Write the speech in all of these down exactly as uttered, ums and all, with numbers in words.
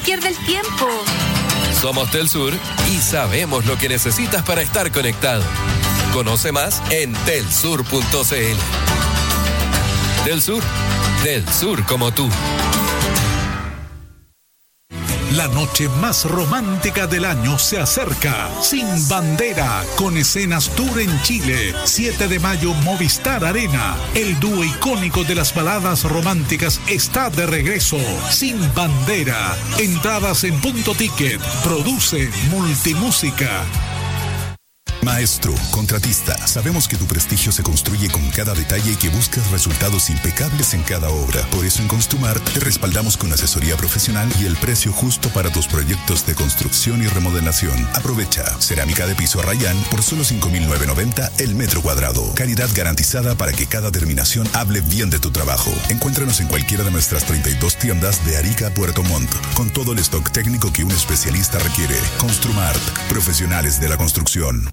pierde el tiempo. Somos Telsur y sabemos lo que necesitas para estar conectado. Conoce más en telsur punto cl. Telsur, del sur como tú. La noche más romántica del año se acerca. Sin Bandera, con escenas tour en Chile. siete de mayo, Movistar Arena. El dúo icónico de las baladas románticas está de regreso. Sin Bandera. Entradas en Punto Ticket. Produce Multimúsica. Maestro, contratista, sabemos que tu prestigio se construye con cada detalle y que buscas resultados impecables en cada obra. Por eso en Construmart te respaldamos con asesoría profesional y el precio justo para tus proyectos de construcción y remodelación. Aprovecha. Cerámica de piso Rayán por solo cinco mil novecientos noventa el metro cuadrado. Calidad garantizada para que cada terminación hable bien de tu trabajo. Encuéntranos en cualquiera de nuestras treinta y dos tiendas de Arica a Puerto Montt, con todo el stock técnico que un especialista requiere. Construmart, profesionales de la construcción.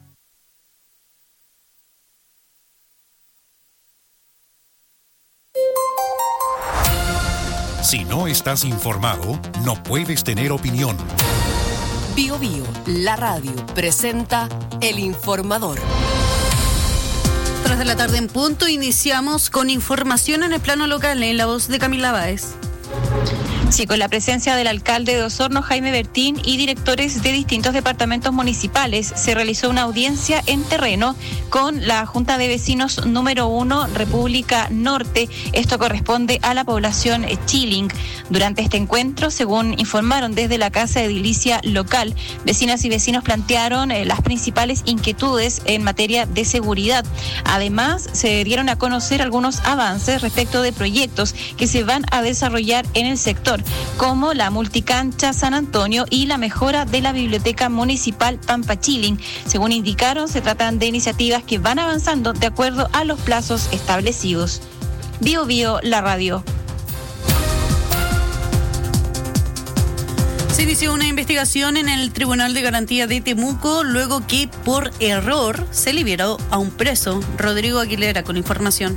Si no estás informado, no puedes tener opinión. Bio Bio, la radio, presenta El Informador. Tras de la tarde en punto, iniciamos con información en el plano local, en la voz de Camila Báez. Sí, con la presencia del alcalde de Osorno, Jaime Bertín, y directores de distintos departamentos municipales, se realizó una audiencia en terreno con la Junta de Vecinos número uno, República Norte. Esto corresponde a la población Chilling. Durante este encuentro, según informaron desde la Casa de Edilicia local, vecinas y vecinos plantearon eh, las principales inquietudes en materia de seguridad. Además, se dieron a conocer algunos avances respecto de proyectos que se van a desarrollar en el sector, como la multicancha San Antonio y la mejora de la biblioteca municipal Pampa Chilling. Según indicaron, se tratan de iniciativas que van avanzando de acuerdo a los plazos establecidos. Bio Bio, la radio. Se inició una investigación en el Tribunal de Garantía de Temuco luego que por error se liberó a un preso. Rodrigo Aguilera con información.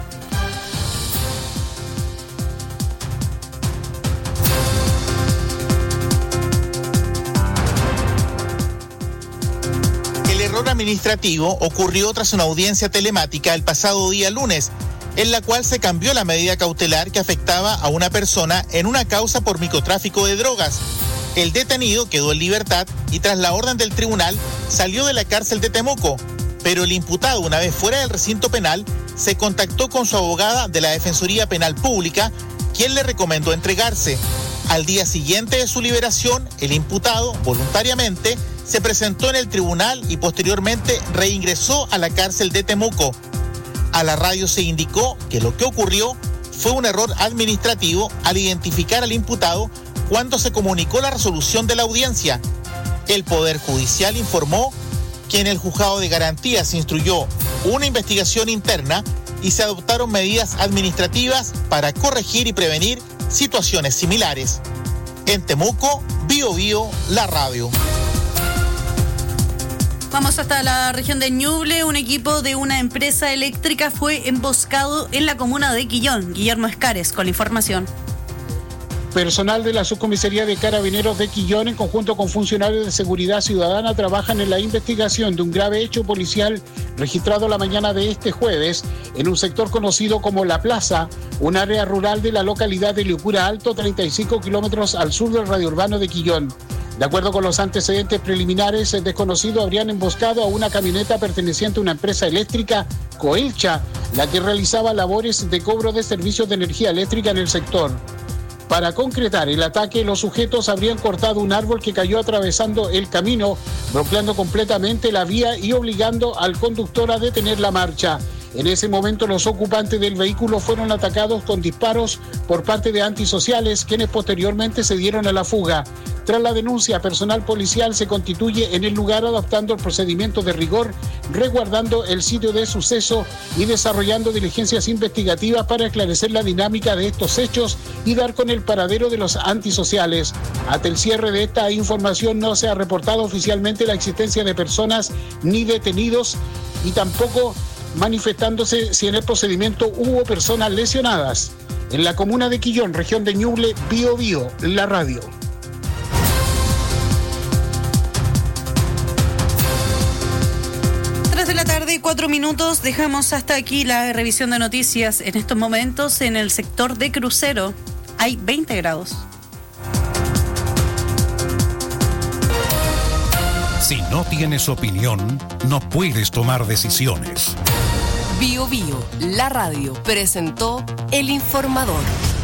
Administrativo ocurrió tras una audiencia telemática el pasado día lunes, en la cual se cambió la medida cautelar que afectaba a una persona en una causa por microtráfico de drogas. El detenido quedó en libertad y tras la orden del tribunal salió de la cárcel de Temuco, pero el imputado, una vez fuera del recinto penal, se contactó con su abogada de la Defensoría Penal Pública, quien le recomendó entregarse. Al día siguiente de su liberación, el imputado, voluntariamente, se presentó en el tribunal y posteriormente reingresó a la cárcel de Temuco. A la radio se indicó que lo que ocurrió fue un error administrativo al identificar al imputado cuando se comunicó la resolución de la audiencia. El Poder Judicial informó que en el Juzgado de Garantía se instruyó una investigación interna y se adoptaron medidas administrativas para corregir y prevenir situaciones similares. En Temuco, Bio Bio, la radio. Vamos hasta la región de Ñuble. Un equipo de una empresa eléctrica fue emboscado en la comuna de Quillón. Guillermo Escares con la información. Personal de la Subcomisaría de Carabineros de Quillón, en conjunto con funcionarios de Seguridad Ciudadana, trabajan en la investigación de un grave hecho policial registrado la mañana de este jueves en un sector conocido como La Plaza, un área rural de la localidad de Liucura Alto, treinta y cinco kilómetros al sur del radio urbano de Quillón. De acuerdo con los antecedentes preliminares, el desconocido habrían emboscado a una camioneta perteneciente a una empresa eléctrica, Coelcha, la que realizaba labores de cobro de servicios de energía eléctrica en el sector. Para concretar el ataque, los sujetos habrían cortado un árbol que cayó atravesando el camino, bloqueando completamente la vía y obligando al conductor a detener la marcha. En ese momento, los ocupantes del vehículo fueron atacados con disparos por parte de antisociales, quienes posteriormente se dieron a la fuga. Tras la denuncia, personal policial se constituye en el lugar adoptando el procedimiento de rigor, resguardando el sitio de suceso y desarrollando diligencias investigativas para esclarecer la dinámica de estos hechos y dar con el paradero de los antisociales. Hasta el cierre de esta información no se ha reportado oficialmente la existencia de personas ni detenidos y tampoco manifestándose si en el procedimiento hubo personas lesionadas. En la comuna de Quillón, región de Ñuble, Bio Bio, la radio. Tres de la tarde, cuatro minutos. Dejamos hasta aquí la revisión de noticias. En estos momentos, en el sector de crucero, hay veinte grados. Si no tienes opinión, no puedes tomar decisiones. Bio Bio, la radio, presentó El Informador.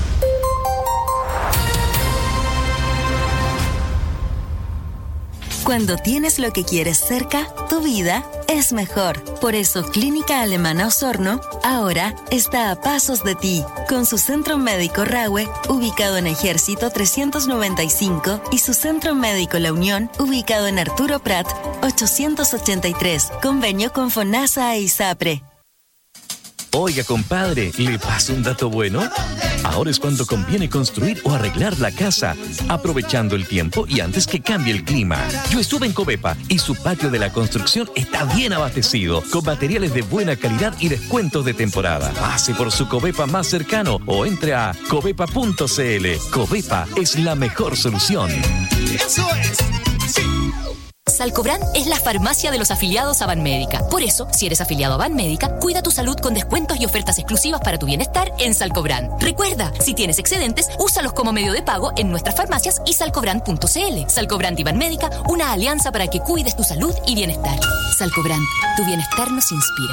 Cuando tienes lo que quieres cerca, tu vida es mejor. Por eso Clínica Alemana Osorno ahora está a pasos de ti, con su centro médico Rahue, ubicado en Ejército trescientos noventa y cinco, y su centro médico La Unión, ubicado en Arturo Prat ochocientos ochenta y tres, convenio con FONASA e ISAPRE. Oiga, compadre, ¿le paso un dato bueno? Ahora es cuando conviene construir o arreglar la casa, aprovechando el tiempo y antes que cambie el clima. Yo estuve en Covepa y su patio de la construcción está bien abastecido, con materiales de buena calidad y descuentos de temporada. Pase por su Covepa más cercano o entre a covepa punto cl. Covepa es la mejor solución. ¡Eso es! ¡Sí! Salcobran es la farmacia de los afiliados a Banmédica. Por eso, si eres afiliado a Banmédica, cuida tu salud con descuentos y ofertas exclusivas para tu bienestar en Salcobran. Recuerda, si tienes excedentes, úsalos como medio de pago en nuestras farmacias y salcobran punto cl. Salcobran y Banmédica, una alianza para que cuides tu salud y bienestar. Salcobran, tu bienestar nos inspira.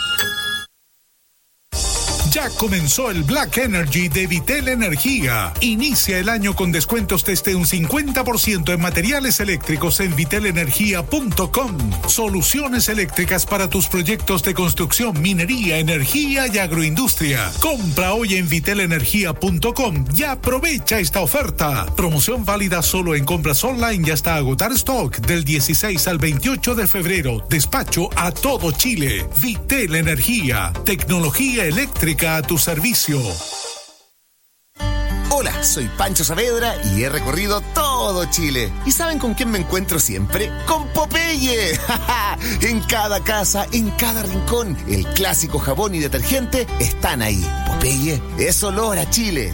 Ya comenzó el Black Energy de Vitel Energía. Inicia el año con descuentos desde un cincuenta por ciento en materiales eléctricos en vitel energía punto com. Soluciones eléctricas para tus proyectos de construcción, minería, energía y agroindustria. Compra hoy en vitel energía punto com y aprovecha esta oferta. Promoción válida solo en compras online y hasta agotar stock del dieciséis al veintiocho de febrero. Despacho a todo Chile. Vitel Energía. Tecnología eléctrica a tu servicio. Hola, soy Pancho Saavedra y he recorrido todo Chile. ¿Y saben con quién me encuentro siempre? ¡Con Popeye! En cada casa, en cada rincón, el clásico jabón y detergente están ahí. Popeye es olor a Chile.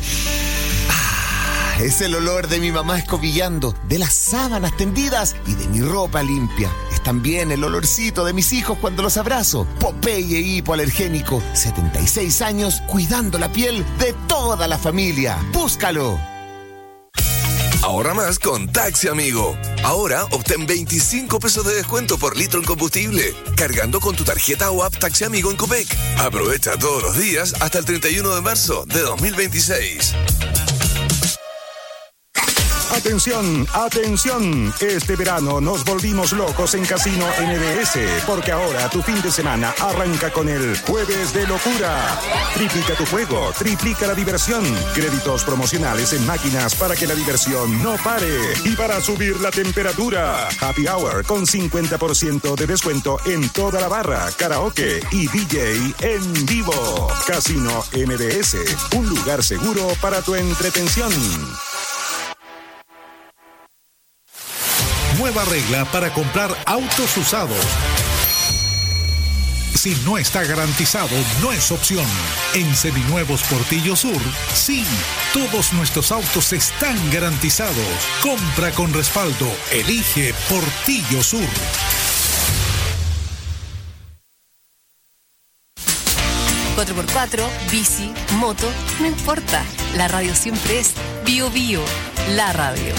Es el olor de mi mamá escobillando, de las sábanas tendidas y de mi ropa limpia. Es también el olorcito de mis hijos cuando los abrazo. Popeye hipoalergénico, setenta y seis años cuidando la piel de toda la familia. ¡Búscalo! Ahorra más con Taxi Amigo. Ahora obtén veinticinco pesos de descuento por litro en combustible, cargando con tu tarjeta o app Taxi Amigo en Copec. Aprovecha todos los días hasta el treinta y uno de marzo de dos mil veintiséis. Atención, atención, este verano nos volvimos locos en Casino N B S, porque ahora tu fin de semana arranca con el Jueves de Locura. Triplica tu juego, triplica la diversión, créditos promocionales en máquinas para que la diversión no pare y para subir la temperatura. Happy Hour con cincuenta por ciento de descuento en toda la barra, karaoke y D J en vivo. Casino N B S, un lugar seguro para tu entretención. Nueva regla para comprar autos usados. Si no está garantizado, no es opción. En Seminuevos Portillo Sur, sí, todos nuestros autos están garantizados. Compra con respaldo. Elige Portillo Sur. cuatro por cuatro, bici, moto, no importa. La radio siempre es Bio Bio, la radio.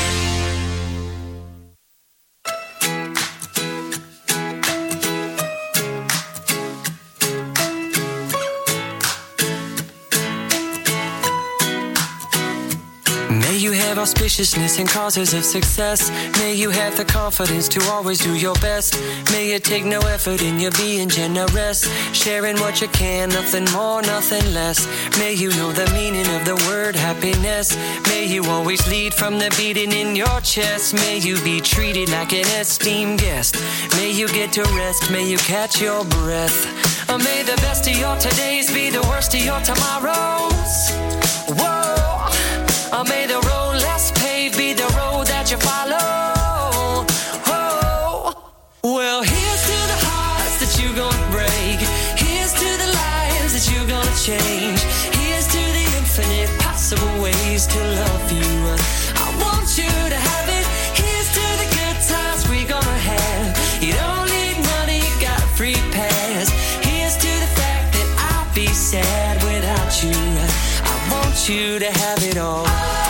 May you have auspiciousness and causes of success. May you have the confidence to always do your best. May it take no effort in your being generous. Sharing what you can, nothing more, nothing less. May you know the meaning of the word happiness. May you always lead from the beating in your chest. May you be treated like an esteemed guest. May you get to rest, may you catch your breath. Or may the best of your todays be the worst of your tomorrows. Whoa. Or may the road less paved be the road that you follow. Oh, well, here's to the hearts that you're gonna break. Here's to the lives that you're gonna change. Here's to the infinite possible ways to love you. I want you to have it. Here's to the good times we're gonna have. You don't need money, you got want you to have it all.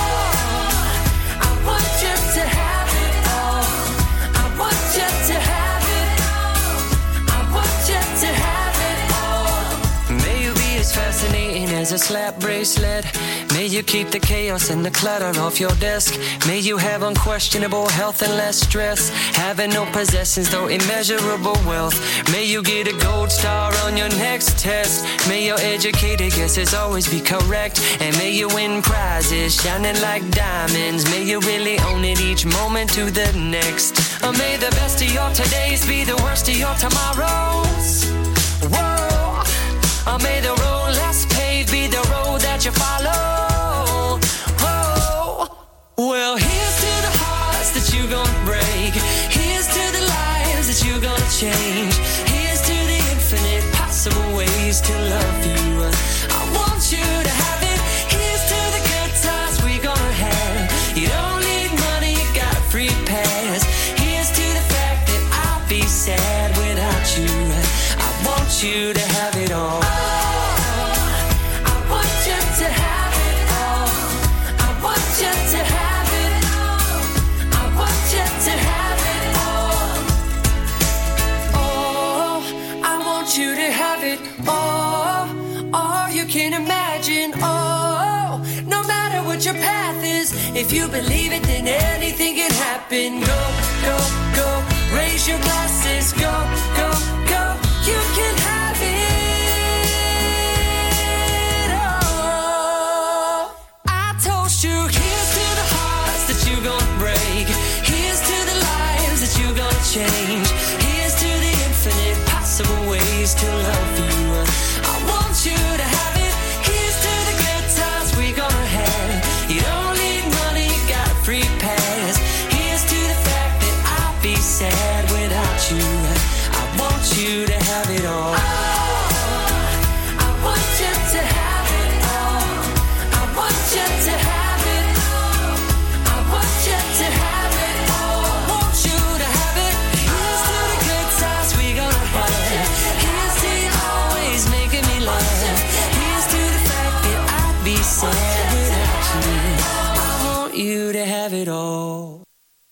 I want you to have it all. I want you to have it all. I want you to have it all. May you be as fascinating as a slap bracelet. May you keep the chaos and the clutter off your desk. May you have unquestionable health and less stress. Having no possessions, though immeasurable wealth. May you get a gold star on your next test. May your educated guesses always be correct. And may you win prizes shining like diamonds. May you really own it each moment to the next. Or may the best of your todays be the worst of your tomorrows. Whoa. Or may the road less paved be the road that you follow. Well, here's to the hearts that you gonna break. Here's to the lives that you gonna change. Here's to the infinite possible ways to love you. I want you to have it. Here's to the good times we gonna have. You don't need money, you got a free pass. Here's to the fact that I'll be sad without you. I want you to have it all. I want you to have it all. I want you to have to have it all. Oh, I want you to have it all. All you can imagine. Oh, no matter what your path is, if you believe it, then anything can happen. Go, go, go, raise your glasses. Go, go, go, you can have it all. I told you, here's to the hearts that you gonna break. That you're gonna change. Here's to the infinite possible ways to love you. I want you to have it. Here's to the good times we gonna have. You don't need money, you got a free pass. Here's to the fact that I'll be sad without you. I want you to have it all. I want you to have it all. I want you to have it all. I want you to have it all. Sad without you. I want you to have it all.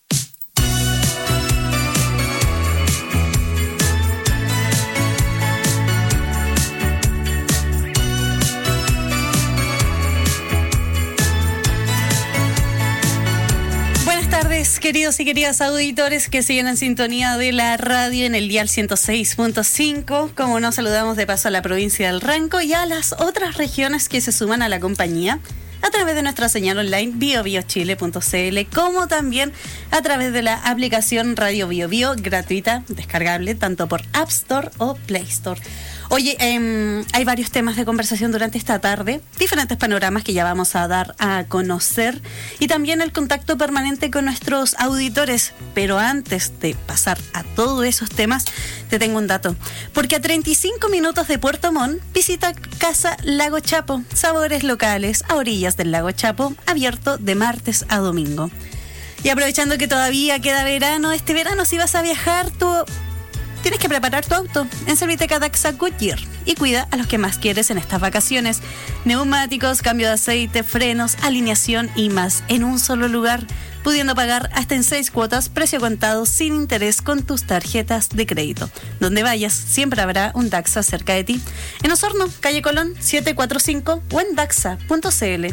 Buenas tardes, queridos y queridas auditores que siguen en sintonía de la radio en el dial ciento seis punto cinco. Como nos saludamos de paso a la provincia del Ranco y a las otras regiones que se suman a la compañía a través de nuestra señal online bio bio chile punto c l, como también a través de la aplicación Radio Bio Bio, gratuita, descargable tanto por App Store o Play Store. Oye, eh, hay varios temas de conversación durante esta tarde, diferentes panoramas que ya vamos a dar a conocer y también el contacto permanente con nuestros auditores. Pero antes de pasar a todos esos temas, te tengo un dato. Porque a treinta y cinco minutos de Puerto Montt, visita Casa Lago Chapo, sabores locales a orillas del Lago Chapo, abierto de martes a domingo. Y aprovechando que todavía queda verano, este verano si vas a viajar, tú tienes que preparar tu auto en Serviteca Daxa Goodyear y cuida a los que más quieres en estas vacaciones. Neumáticos, cambio de aceite, frenos, alineación y más en un solo lugar, pudiendo pagar hasta en seis cuotas, precio contado, sin interés con tus tarjetas de crédito. Donde vayas, siempre habrá un Daxa cerca de ti. En Osorno, calle Colón setecientos cuarenta y cinco o en daxa punto c l.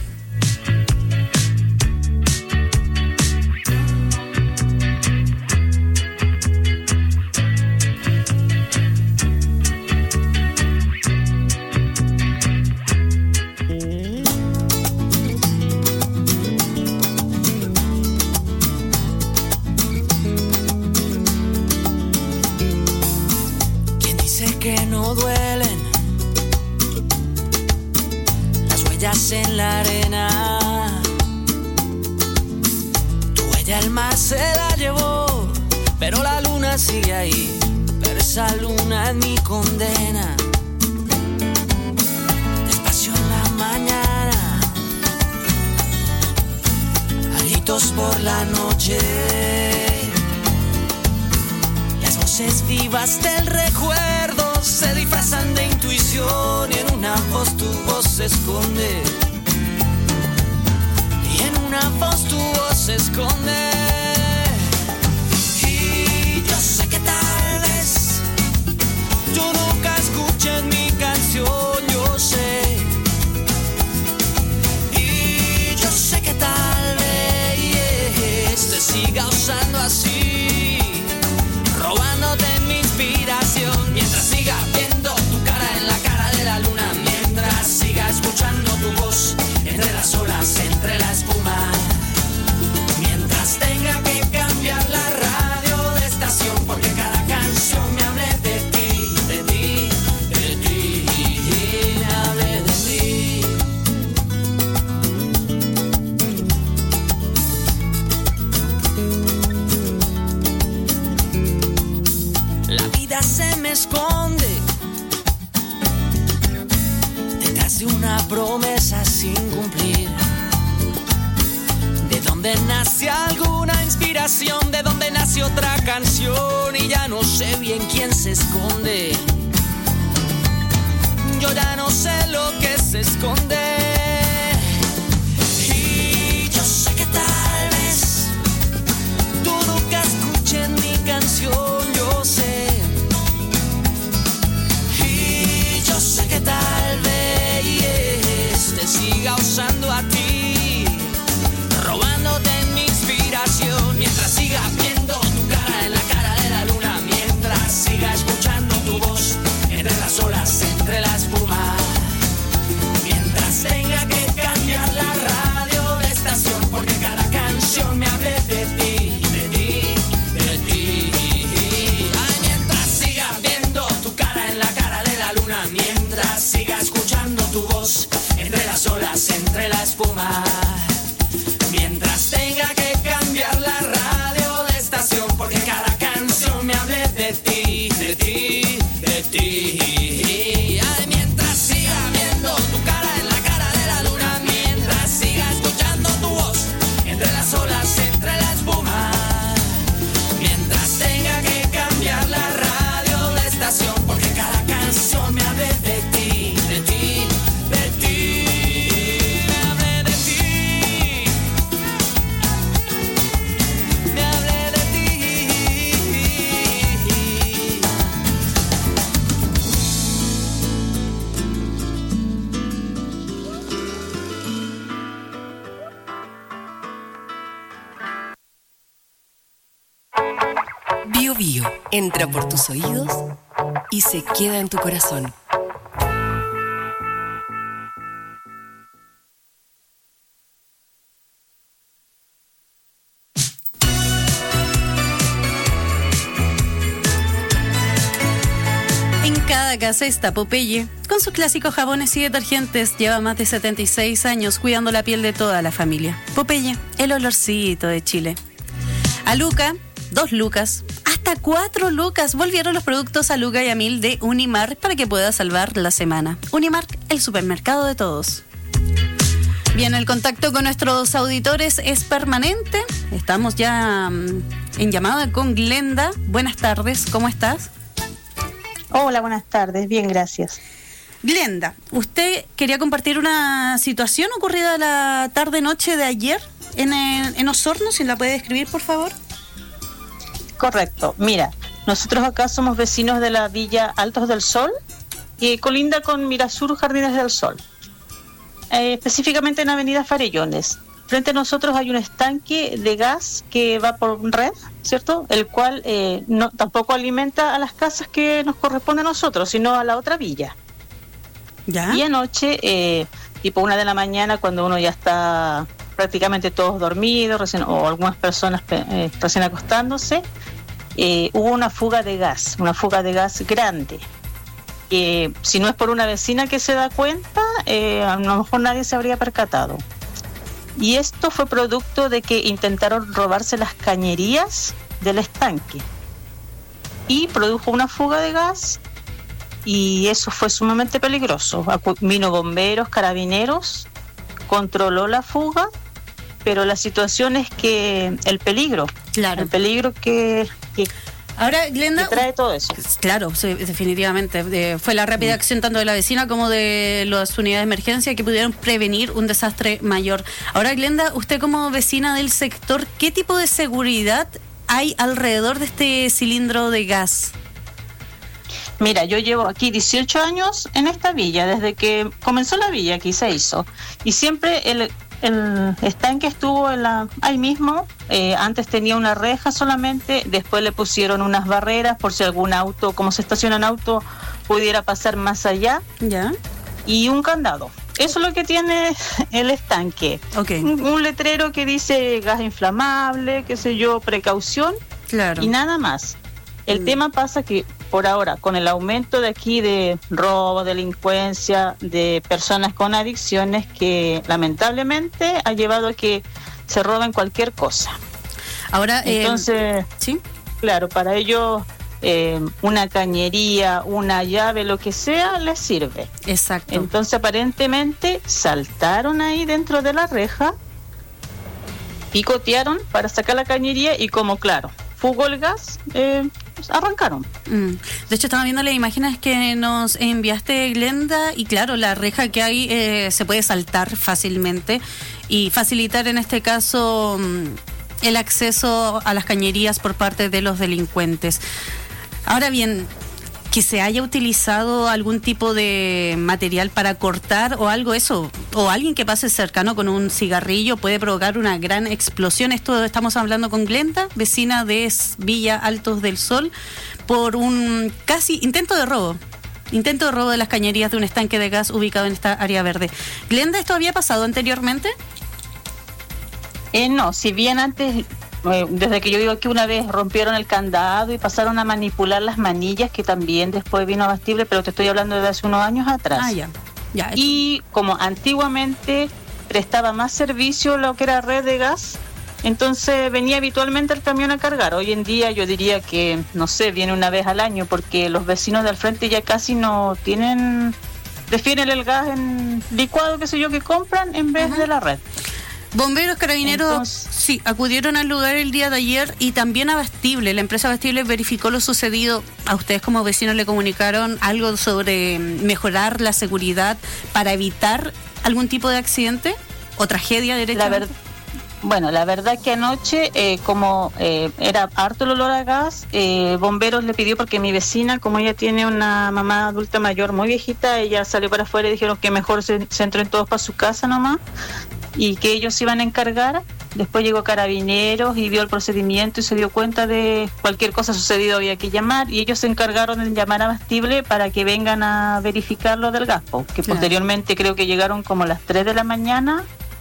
Que no duelen las huellas en la arena. Tu huella el mar se la llevó, pero la luna sigue ahí, pero esa luna es mi condena. Despacio en la mañana, a gritos por la noche, las voces vivas del recuerdo se disfrazan de intuición y en una voz tu voz se esconde. y en una voz tu voz se esconde. Y yo sé que tal vez tú nunca escuches mi canción, yo sé. Y yo sé que tal vez te siga usando así, robándote mi inspiración. Mientras siga viendo tu cara en la cara de la luna, mientras siga escuchando tu voz entre las olas, entre la espuma, mientras tenga que cambiar la radio de estación, porque cada canción me hable de ti, de ti, de ti, me hable de ti. La vida se me esconde detrás de una promesa sin cumplir. De donde nace alguna inspiración, de donde nace otra canción, y ya no sé bien quién se esconde. Yo ya no sé lo que se esconde. Y yo sé que tal vez tú nunca escuches mi canción, yo sé. Y yo sé que tal vez te siga usando a ti, robándote mi inspiración. Mientras siga viendo tu cara en la cara de la luna, mientras siga escuchando tu voz entre las olas, entre la espuma, mientras tenga que cambiar la radio de estación, porque cada canción me hable de ti, de ti, de ti. Ay, mientras siga viendo tu cara en la cara de la luna, mientras siga escuchando tu voz entre las olas, entre la espuma, mientras tenga que cambiar la radio de estación, porque cada canción me hable de ti, de ti, de ti. Ay, mientras siga viendo tu cara en la cara de la luna, mientras siga escuchando tu voz entre las olas, entre la espuma, mientras tenga que cambiar la radio de estación, porque cada canción me hable de ti, de ti, de ti. Me hable de ti, me hable de ti. Bio Bio entra por tus oídos y se queda en tu corazón. En cada casa está Popeye. Con sus clásicos jabones y detergentes, lleva más de setenta y seis años cuidando la piel de toda la familia. Popeye, el olorcito de Chile. A Luca, dos lucas, hasta cuatro lucas. Volvieron los productos a Luca y a Mil de Unimark para que pueda salvar la semana. Unimark, el supermercado de todos. Bien, el contacto con nuestros auditores es permanente. Estamos ya um, en llamada con Glenda. Buenas tardes, ¿cómo estás? Hola, buenas tardes, bien, gracias. Glenda, usted quería compartir una situación ocurrida la tarde-noche de ayer en, en Osorno, si la puede describir, por favor. Correcto, mira, nosotros acá somos vecinos de la Villa Altos del Sol y colinda con Mirasur Jardines del Sol, eh, específicamente en Avenida Farellones. Frente a nosotros hay un estanque de gas que va por red, ¿cierto? El cual eh, no tampoco alimenta a las casas que nos corresponde a nosotros, sino a la otra villa. ¿Ya? Y anoche, eh, tipo una de la mañana, cuando uno ya está prácticamente todos dormidos, recién, o algunas personas eh, recién acostándose, eh, hubo una fuga de gas, una fuga de gas grande. Eh, si no es por una vecina que se da cuenta, eh, a lo mejor nadie se habría percatado. Y esto fue producto de que intentaron robarse las cañerías del estanque y produjo una fuga de gas, y eso fue sumamente peligroso. Vino bomberos, carabineros, controló la fuga, pero la situación es que el peligro, claro. el peligro que, que Ahora, Glenda, que trae todo eso. Claro, sí, definitivamente. Eh, fue la rápida acción tanto de la vecina como de las unidades de emergencia que pudieron prevenir un desastre mayor. Ahora, Glenda, usted como vecina del sector, ¿qué tipo de seguridad hay alrededor de este cilindro de gas? Mira, yo llevo aquí dieciocho años en esta villa, desde que comenzó la villa aquí se hizo. Y siempre el, el estanque estuvo en la, ahí mismo. Eh, antes tenía una reja solamente, después le pusieron unas barreras por si algún auto, como se estaciona un auto, pudiera pasar más allá. Ya. Y un candado. Eso es lo que tiene el estanque. Okay. Un, un letrero que dice gas inflamable, qué sé yo, precaución. Claro. Y nada más. El mm. tema pasa que por ahora, con el aumento de aquí de robo, delincuencia, de personas con adicciones, que lamentablemente ha llevado a que se roben cualquier cosa. Ahora, entonces, eh, ¿sí? Claro, para ellos eh, una cañería, una llave, lo que sea, les sirve. Exacto. Entonces, aparentemente, saltaron ahí dentro de la reja, picotearon para sacar la cañería y como, claro, fugó el gas, eh, arrancaron. Mm. De hecho, estaba viendo las imágenes que nos enviaste, Glenda, y claro, la reja que hay eh, se puede saltar fácilmente y facilitar en este caso el acceso a las cañerías por parte de los delincuentes. Ahora bien, que se haya utilizado algún tipo de material para cortar o algo eso, o alguien que pase cercano con un cigarrillo puede provocar una gran explosión. Esto estamos hablando con Glenda, vecina de Villa Altos del Sol, por un casi intento de robo. Intento de robo de las cañerías de un estanque de gas ubicado en esta área verde. Glenda, ¿esto había pasado anteriormente? Eh, no, si bien antes... Desde que yo digo que una vez rompieron el candado y pasaron a manipular las manillas, que también después vino Abastible, pero te estoy hablando de hace unos años atrás. Ah, ya. ya y como antiguamente prestaba más servicio lo que era red de gas, entonces venía habitualmente el camión a cargar. Hoy en día yo diría que, no sé, viene una vez al año, porque los vecinos de al frente ya casi no tienen, prefieren el gas en licuado, qué sé yo, que compran en vez uh-huh. de la red. Bomberos, carabineros, Entonces, sí, acudieron al lugar el día de ayer y también Abastible. La empresa Abastible verificó lo sucedido. ¿A ustedes como vecinos le comunicaron algo sobre mejorar la seguridad para evitar algún tipo de accidente o tragedia directamente? La ver- bueno, la verdad que anoche, eh, como eh, era harto el olor a gas, eh, Bomberos le pidió, porque mi vecina, como ella tiene una mamá adulta mayor muy viejita, ella salió para afuera y dijeron que mejor se, se entren todos para su casa nomás, y que ellos se iban a encargar. Después llegó Carabineros y vio el procedimiento y se dio cuenta de cualquier cosa sucedido, había que llamar, y ellos se encargaron de llamar a Abastible para que vengan a verificar lo del gas, que claro. Posteriormente creo que llegaron como a las tres de la mañana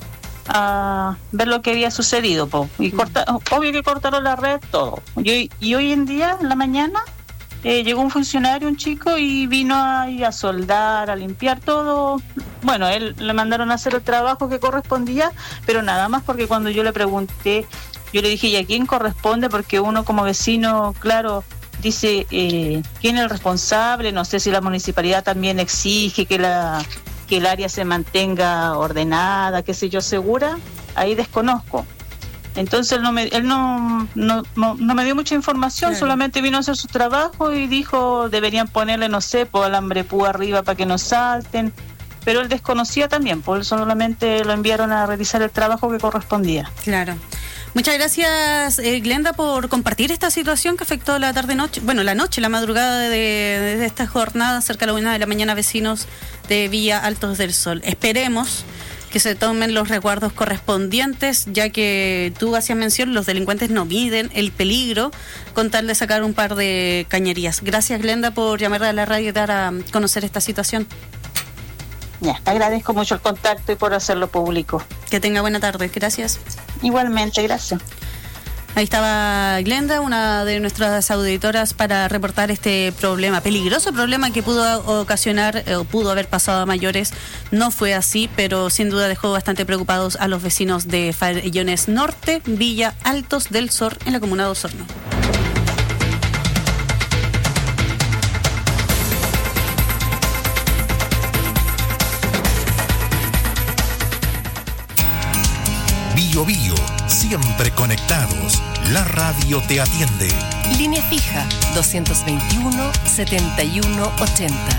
a ver lo que había sucedido, po. Y corta, obvio que cortaron la red, todo. Y, y hoy en día, en la mañana, eh, llegó un funcionario, un chico, y vino a, a soldar, a limpiar todo. Bueno, él le mandaron a hacer el trabajo que correspondía, pero nada más, porque cuando yo le pregunté, yo le dije, ¿y a quién corresponde? Porque uno como vecino, claro, dice, eh, ¿quién es el responsable? No sé si la municipalidad también exige que la que el área se mantenga ordenada, qué sé yo, segura. Ahí desconozco. Entonces él no me, él no, no, no, no me dio mucha información, claro. Solamente vino a hacer su trabajo y dijo, deberían ponerle, no sé, por alambre púa arriba para que no salten. Pero él desconocía también, por eso solamente lo enviaron a realizar el trabajo que correspondía. Claro. Muchas gracias, eh, Glenda, por compartir esta situación que afectó la tarde-noche, bueno, la noche, la madrugada de, de, de esta jornada, cerca de la una de la mañana, vecinos de Villa Altos del Sol. Esperemos que se tomen los resguardos correspondientes, ya que tú hacías mención, los delincuentes no miden el peligro con tal de sacar un par de cañerías. Gracias, Glenda, por llamar a la radio y dar a conocer esta situación. Ya, agradezco mucho el contacto y por hacerlo público. Que tenga buena tarde, gracias. Igualmente, gracias. Ahí estaba Glenda, una de nuestras auditoras, para reportar este problema, peligroso problema que pudo ocasionar o eh, pudo haber pasado a mayores. No fue así, pero sin duda dejó bastante preocupados a los vecinos de Farellones Norte, Villa Altos del Sol, en la comuna de Osorno. Bio Bio, Siempre conectados, la radio te atiende. Línea fija dos veintiuno, setenta y uno ochenta.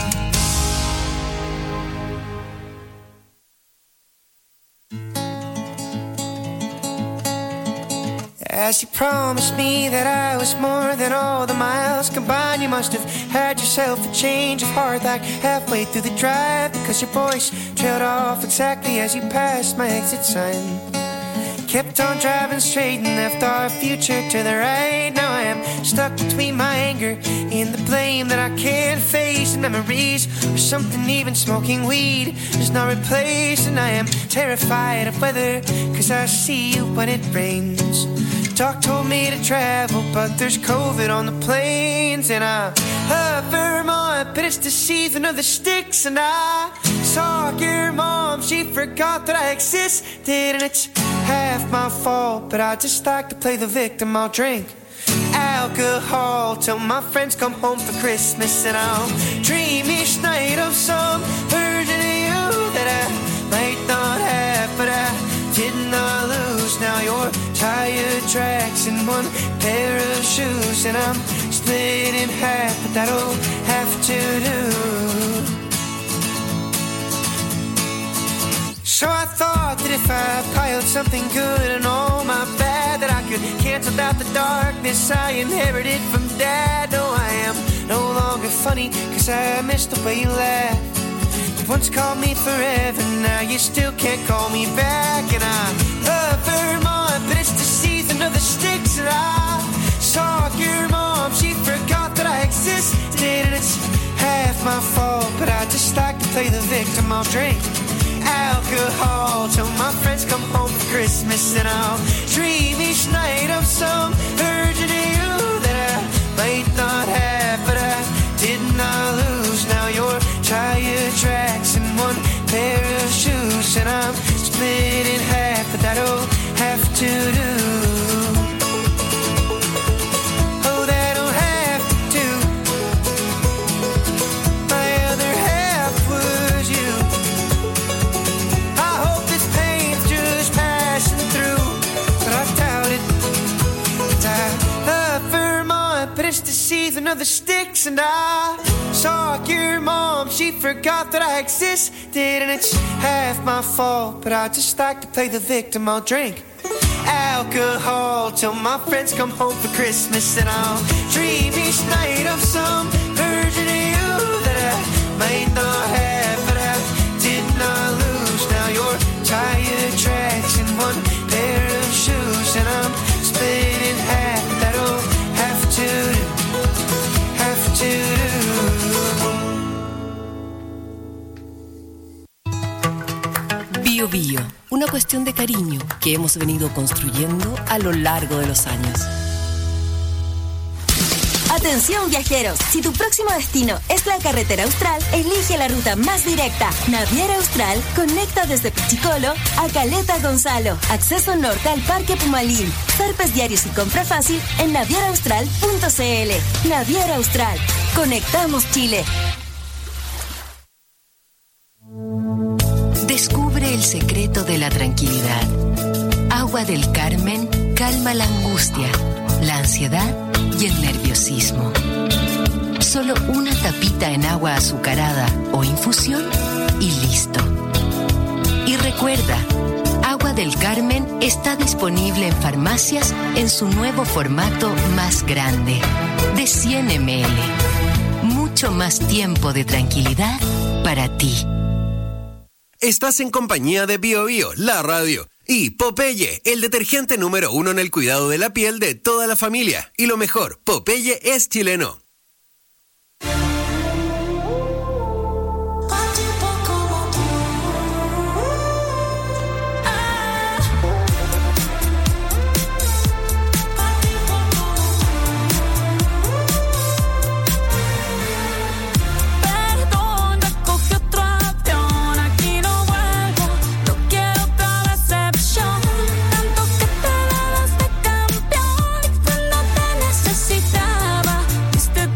As you promised me that I was more than all the miles combined, you must have had yourself a change of heart like halfway through the drive, because your voice trailed off exactly as you passed my exit sign. Kept on driving straight and left our future to the right. Now I am stuck between my anger and the blame that I can't face, and memories or something even smoking weed does not replace. And I am terrified of weather, cause I see you when it rains. Doc told me to travel, but there's COVID on the planes. And I love Vermont, but it's the season of the sticks. And I saw your mom, she forgot that I existed. And it's half my fault, but I just like to play the victim. I'll drink alcohol till my friends come home for Christmas. And I'll dream each night of some version of you that I might not have, but I did not lose. Now you're tire tracks and one pair of shoes, and I'm split in half, but that'll have to do. So I thought that if I piled something good and all my bad, that I could cancel out the darkness I inherited from Dad. No, I am no longer funny, cause I missed the way you laughed. You once called me forever, now you still can't call me back. And I love Vermont, but it's the season of the sticks. And I saw your mom, she forgot that I existed. And it's half my fault, but I just like to play the victim. I'll drink alcohol till my friends come home for Christmas. And I'll dream each night of some version of you that I might not have, but I did not lose. Now you're tire tracks and one pair of shoes, and I'm split in half, but that'll have to do. Oh, that'll have to do. My other half was you. I hope this pain's just passing through, but I doubt it. I love Vermont, but it's the season of the sticks. And I saw your mom, she forgot that I existed. And it's half my fault, but I just like to play the victim. I'll drink alcohol till my friends come home for Christmas. And I'll dream each night of some version of you that I might not have, but I did not lose. Now you're tire tracks and one pair of shoes, and I'm split in half. That'll have to do, have to do. Bio Bio, una cuestión de cariño que hemos venido construyendo a lo largo de los años. Atención viajeros, si tu próximo destino es la carretera austral, elige la ruta más directa. Naviera Austral conecta desde Pichicolo a Caleta Gonzalo. Acceso norte al Parque Pumalín. Zarpes diarios y compra fácil en naviera austral punto c l. Naviera Austral. Conectamos Chile. Descubre el secreto de la tranquilidad. Agua del Carmen calma la angustia, la ansiedad y el nerviosismo. Solo una tapita en agua azucarada o infusión y listo. Y recuerda, Agua del Carmen está disponible en farmacias en su nuevo formato más grande, de cien mililitros. Mucho más tiempo de tranquilidad para ti. Estás en compañía de Bio Bio, la radio, y Popeye, el detergente número uno en el cuidado de la piel de toda la familia. Y lo mejor, Popeye es chileno. Necesitaba, este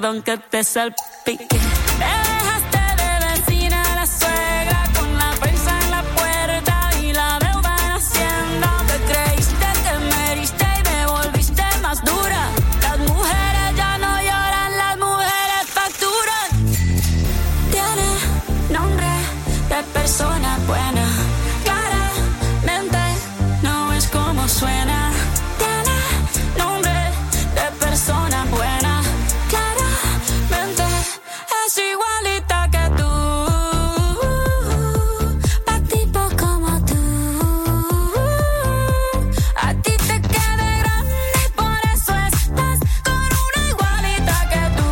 perdón que te salpique. Me dejaste de vecina a la suegra con la prensa en la puerta y la deuda en Hacienda. Te creíste que me heriste y me volviste más dura. Las mujeres ya no lloran, las mujeres facturan. Tiene nombre de persona buena, claramente no es como suena. Tiene nombre de persona buena, claramente es igualita que tú. Pa' tipo como tú, a ti te queda grande y por eso estás con una igualita que tú.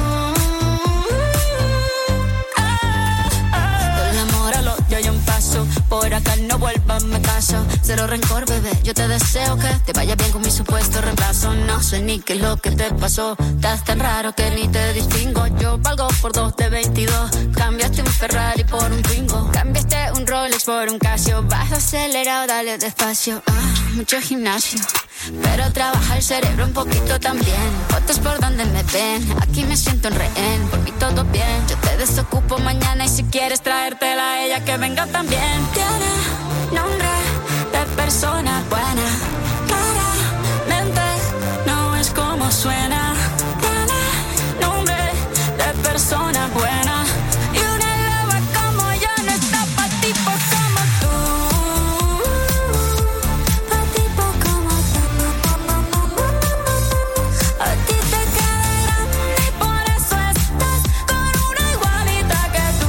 Ah, ah. Del amor al odio hay un paso, por acá no vuelvas, me caso. Cero rencor, bebé, yo te deseo que te vaya bien con mi supuesto reemplazo. No sé ni qué es lo que te pasó, estás tan raro que ni te distingo. Yo valgo por dos de veintidós, cambiaste un Ferrari por un Twingo, cambiaste un Rolex por un Casio. Vas acelerado, dale despacio. Ah, mucho gimnasio, pero trabaja el cerebro un poquito también. Fotos por donde me ven, aquí me siento en rehén. Por mí todo bien, yo te desocupo mañana y si quieres traértela a ella que venga también. Tiene nombre de persona buena, claramente no es como suena. Tiene nombre de persona buena y una loba como yo no está pa' tipo como tú. Pa' tipo como tú. A ti te queda grande y por eso estás con una igualita que tú.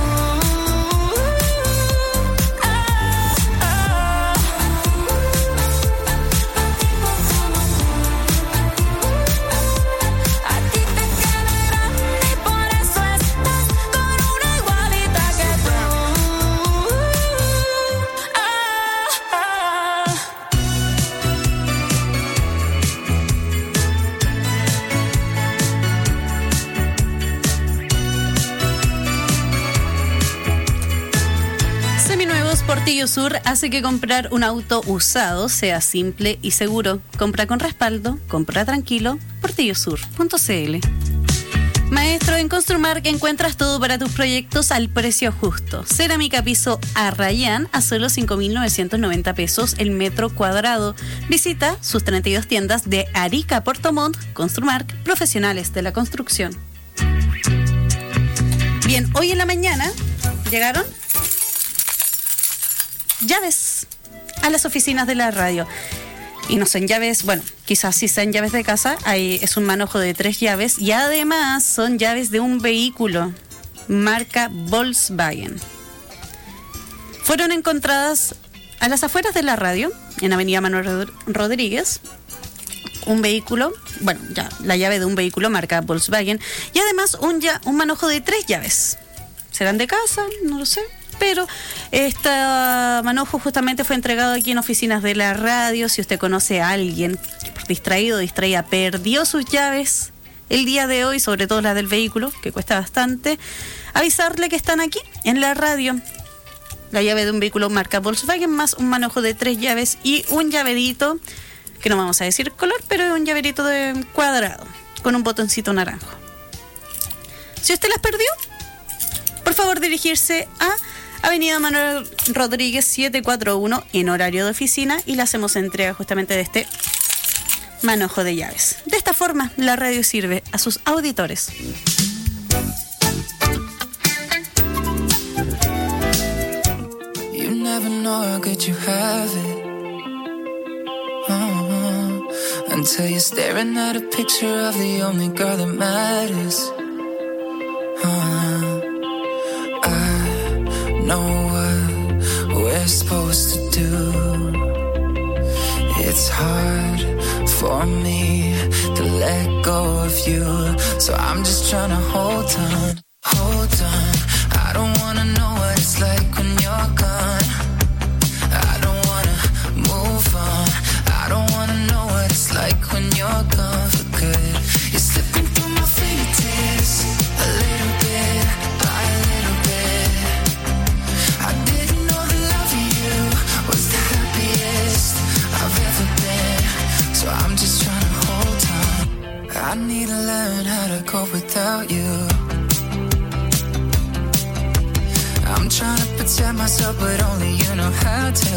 Ah, ah. A ti te queda grande y por eso estás con una igualita que tú. Ah, ah. Seminuevos Portillo Sur hace que comprar un auto usado sea simple y seguro. Compra con respaldo, compra tranquilo, portillo sur punto c l. Maestro, en Construmark encuentras todo para tus proyectos al precio justo. Cerámica piso Arrayán a solo cinco mil novecientos noventa pesos el metro cuadrado. Visita sus treinta y dos tiendas de Arica a Puerto Montt. Construmark, profesionales de la construcción. Bien, hoy en la mañana llegaron llaves a las oficinas de la radio. Y no son llaves, bueno, quizás sí sean llaves de casa. Ahí es un manojo de tres llaves y además son llaves de un vehículo marca Volkswagen. Fueron encontradas a las afueras de la radio, en Avenida Manuel Rodríguez, un vehículo, bueno, ya la llave de un vehículo marca Volkswagen y además un, ya, un manojo de tres llaves. ¿Serán de casa? No lo sé. Pero este manojo justamente fue entregado aquí en oficinas de la radio. Si usted conoce a alguien distraído, distraída, perdió sus llaves el día de hoy, sobre todo las del vehículo, que cuesta bastante, avisarle que están aquí en la radio. La llave de un vehículo marca Volkswagen más un manojo de tres llaves y un llaverito, que no vamos a decir color, pero es un llaverito de cuadrado, con un botoncito naranjo. Si usted las perdió, por favor dirigirse a Avenida Manuel Rodríguez setecientos cuarenta y uno en horario de oficina y le hacemos entrega justamente de este manojo de llaves. De esta forma, la radio sirve a sus auditores. You never know how good you have it. Uh-huh. Until you're staring at a picture of the only girl that matters. Uh-huh. Know what we're supposed to do. It's hard for me to let go of you, so I'm just trying to hold on, hold on. I don't wanna know what it's like when you're gone. I don't wanna move on. I don't wanna know what it's like when you're gone for good. You're slipping through my fingertips a little bit by a little bit. I didn't know the love of you was the happiest I've ever been, so I'm just trying to hold on. I need to learn how to cope without you. protect myself, but only you know how to.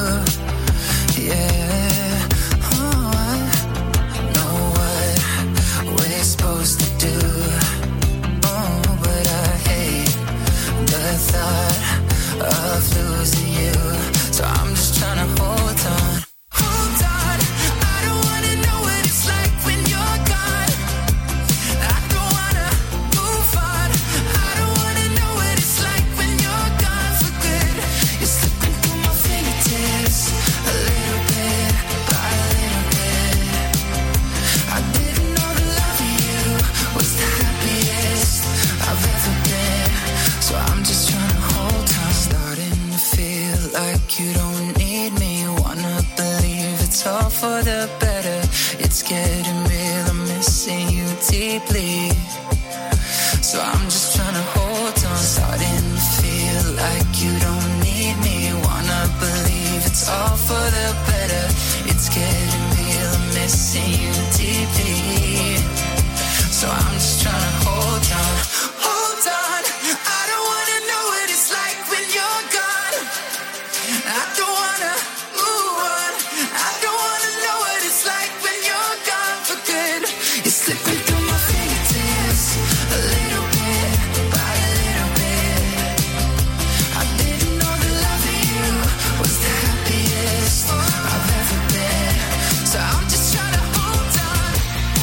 Yeah, oh, I know what we're supposed to do. Oh, but I hate the thought of losing you. So I'm just trying to hold on. Hold on. I don't wanna know what it's like when you're gone. I don't wanna move on. I don't wanna know what it's like when you're gone for good. You're slipping through my fingertips a little bit by a little bit. I didn't know the love of you was the happiest I've ever been. So I'm just trying to hold on. Starting to feel like you don't need me. Wanna believe it's all for the better. It's getting real, I'm missing you deeply. So I'm just trying to hold on. Starting to feel like you don't need me. Wanna believe it's all for the better. It's getting real, I'm missing you deeply. So I'm just trying to hold on. Hold on. I don't wanna know what it's like when you're gone. I don't wanna move on. I don't wanna know what it's like when you're gone for good. You're slipping through my fingertips a little bit by a little bit. I didn't know the love of you was the happiest I've ever been. So I'm just trying to hold on.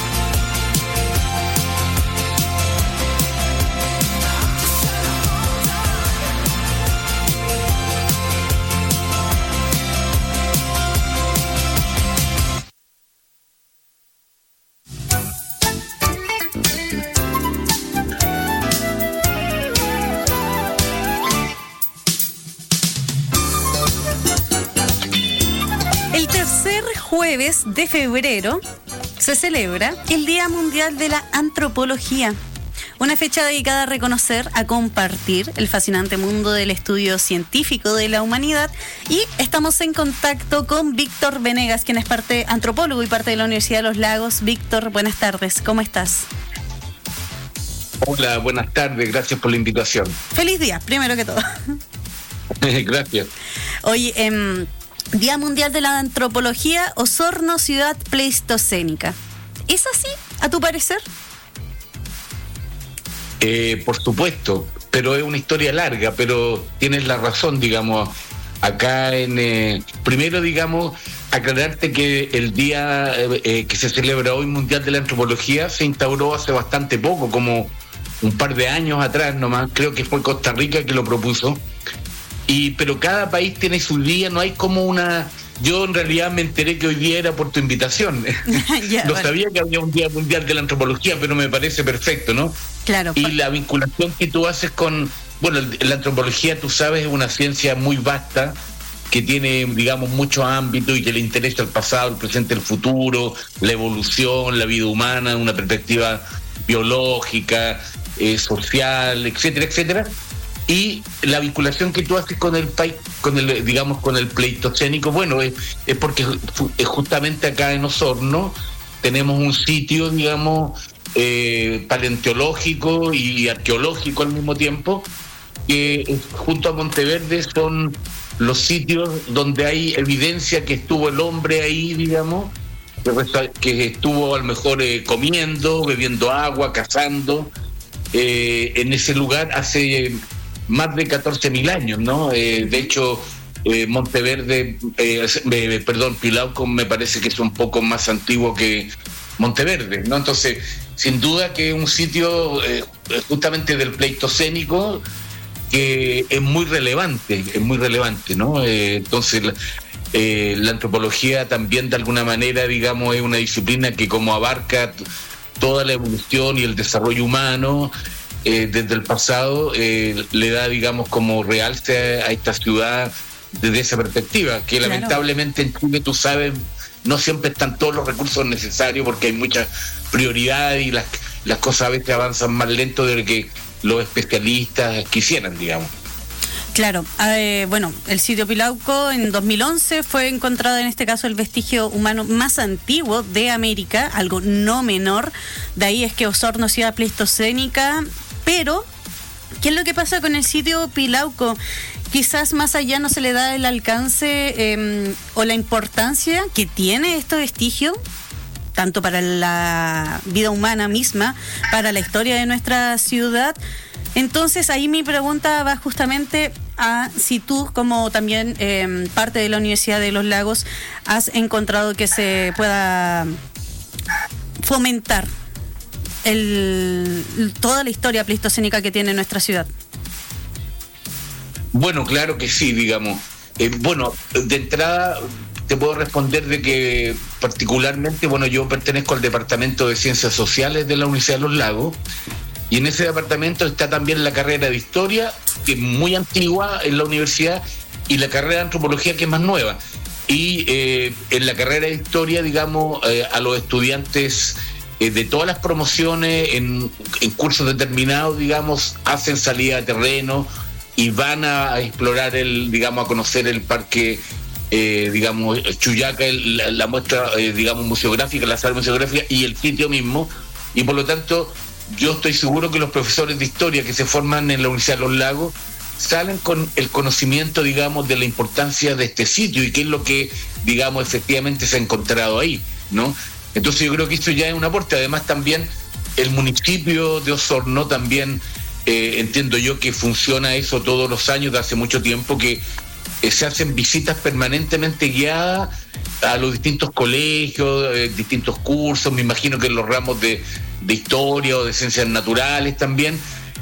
El tercer jueves de febrero se celebra el Día Mundial de la Antropología, una fecha dedicada a reconocer, a compartir el fascinante mundo del estudio científico de la humanidad. Y estamos en contacto con Víctor Venegas, quien es parte antropólogo y parte de la Universidad de los Lagos. Víctor, buenas tardes, ¿cómo estás? Hola, buenas tardes, gracias por la invitación. Feliz día, primero que todo. Gracias. Oye, eh, Día Mundial de la Antropología, Osorno, ciudad pleistocénica. ¿Es así, a tu parecer? Eh, por supuesto, pero es una historia larga, pero tienes la razón, digamos, acá en... Eh, primero, digamos, aclararte que el día eh, que se celebra hoy Mundial de la Antropología se instauró hace bastante poco, como un par de años atrás nomás, creo que fue Costa Rica que lo propuso. Y pero cada país tiene su día, no hay como una... Yo en realidad me enteré que hoy día era por tu invitación. yeah, no bueno. sabía que había un Día Mundial de la Antropología, pero me parece perfecto, ¿no? Claro. Y la vinculación que tú haces con... Bueno, la antropología, tú sabes, es una ciencia muy vasta, que tiene, digamos, muchos ámbitos y que le interesa el pasado, el presente, el futuro, la evolución, la vida humana, una perspectiva biológica, eh, social, etcétera, etcétera. Y la vinculación que tú haces con el país, con el, digamos, con el pleistocénico, bueno, es, es porque justamente acá en Osorno tenemos un sitio, digamos, eh, paleontológico y arqueológico al mismo tiempo, que junto a Monteverde son los sitios donde hay evidencia que estuvo el hombre ahí, digamos, que estuvo a lo mejor eh, comiendo, bebiendo agua, cazando, eh, en ese lugar hace más de catorce mil años, ¿no? Eh, de hecho, eh, Monteverde, eh, eh, perdón, Pilauco me parece que es un poco más antiguo que Monteverde, ¿no? Entonces, sin duda que es un sitio eh, justamente del Pleistocénico que es muy relevante, es muy relevante, ¿no? Eh, entonces, la, eh, la antropología también de alguna manera, digamos, es una disciplina que como abarca t- toda la evolución y el desarrollo humano, Eh, desde el pasado, eh, le da, digamos, como realce a, a esta ciudad desde esa perspectiva, que claro. Lamentablemente en Chile, tú sabes, no siempre están todos los recursos necesarios porque hay muchas prioridades y las, las cosas a veces avanzan más lento de lo que los especialistas quisieran, digamos. Claro, eh, bueno, el sitio Pilauco en dos mil once fue encontrado en este caso el vestigio humano más antiguo de América, algo no menor. De ahí es que Osorno, ciudad pleistocénica, pero ¿qué es lo que pasa con el sitio Pilauco? Quizás más allá no se le da el alcance eh, o la importancia que tiene este vestigio, tanto para la vida humana misma, para la historia de nuestra ciudad. Entonces ahí mi pregunta va justamente a si tú, como también eh, parte de la Universidad de los Lagos, has encontrado que se pueda fomentar el, toda la historia pleistocénica que tiene nuestra ciudad. Bueno, claro que sí, digamos. Eh, bueno, de entrada te puedo responder de que particularmente, bueno, yo pertenezco al Departamento de Ciencias Sociales de la Universidad de los Lagos, y en ese departamento está también la carrera de Historia, que es muy antigua en la universidad, y la carrera de Antropología, que es más nueva. Y eh, en la carrera de Historia, digamos, eh, a los estudiantes eh, de todas las promociones en, en cursos determinados, digamos, hacen salida a terreno y van a explorar el, digamos, a conocer el parque, eh, digamos, Chuyaca, el, la, la muestra, eh, digamos, museográfica, la sala museográfica y el sitio mismo. Y por lo tanto, yo estoy seguro que los profesores de historia que se forman en la Universidad de los Lagos salen con el conocimiento, digamos, de la importancia de este sitio y qué es lo que, digamos, efectivamente se ha encontrado ahí, ¿no? Entonces yo creo que esto ya es un aporte. Además también el municipio de Osorno también, eh, entiendo yo que funciona eso todos los años, de hace mucho tiempo, que eh, se hacen visitas permanentemente guiadas a los distintos colegios, eh, distintos cursos, me imagino que en los ramos de, de historia o de ciencias naturales también.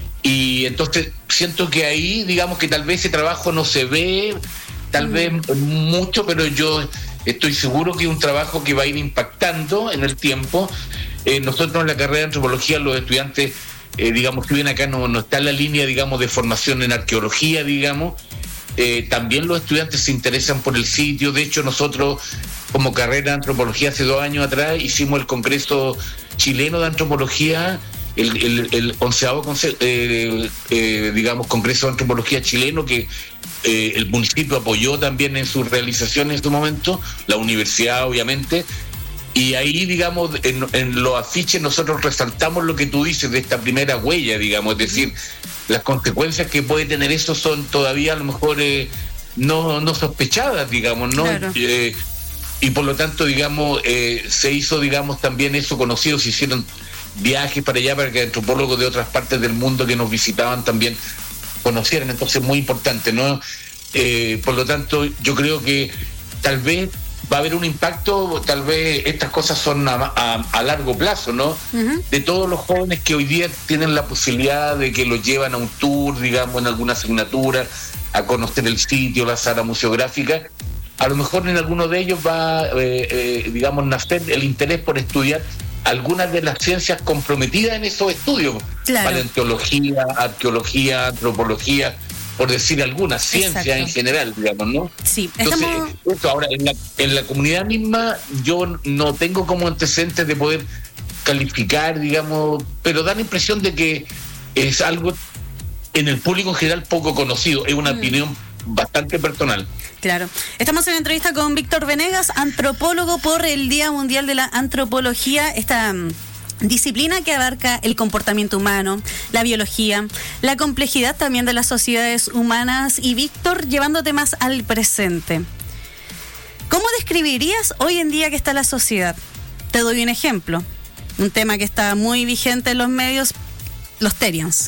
Y entonces siento que ahí, digamos que tal vez ese trabajo no se ve, tal vez mucho, pero yo estoy seguro que es un trabajo que va a ir impactando en el tiempo. Eh, nosotros en la carrera de Antropología, los estudiantes, eh, digamos que vienen acá, no, no está en la línea, digamos, de formación en arqueología, digamos. Eh, también los estudiantes se interesan por el sitio. De hecho, nosotros, como carrera de Antropología, hace dos años atrás hicimos el Congreso Chileno de Antropología, el, el, el onceavo conce- eh, eh, digamos, Congreso de Antropología chileno, que eh, el municipio apoyó también en su realización en su momento, la universidad obviamente, y ahí, digamos, en, en los afiches nosotros resaltamos lo que tú dices de esta primera huella, digamos, es decir, las consecuencias que puede tener eso son todavía a lo mejor eh, no, no sospechadas, digamos, ¿no? Claro. Eh, y por lo tanto, digamos, eh, se hizo, digamos, también eso conocido, se hicieron viajes para allá para que antropólogos de otras partes del mundo que nos visitaban también conocieran. Entonces, muy importante, ¿no? Eh, por lo tanto, yo creo que tal vez va a haber un impacto, tal vez estas cosas son a, a, a largo plazo, ¿no? Uh-huh. De todos los jóvenes que hoy día tienen la posibilidad de que los llevan a un tour, digamos, en alguna asignatura, a conocer el sitio, la sala museográfica, a lo mejor en alguno de ellos va, eh, eh, digamos, nacer el interés por estudiar algunas de las ciencias comprometidas en esos estudios, claro. Paleontología, arqueología, antropología, por decir algunas, ciencias en general, digamos, ¿no? Sí, entonces, estamos... esto, ahora, en la, en la comunidad misma, yo no tengo como antecedentes de poder calificar, digamos, pero da la impresión de que es algo en el público en general poco conocido, es una mm. opinión bastante personal. Claro. Estamos en entrevista con Víctor Venegas, antropólogo por el Día Mundial de la Antropología, esta um, disciplina que abarca el comportamiento humano, la biología, la complejidad también de las sociedades humanas. Y Víctor, llevándote más al presente, ¿cómo describirías hoy en día que está la sociedad? Te doy un ejemplo, un tema que está muy vigente en los medios, los Terians.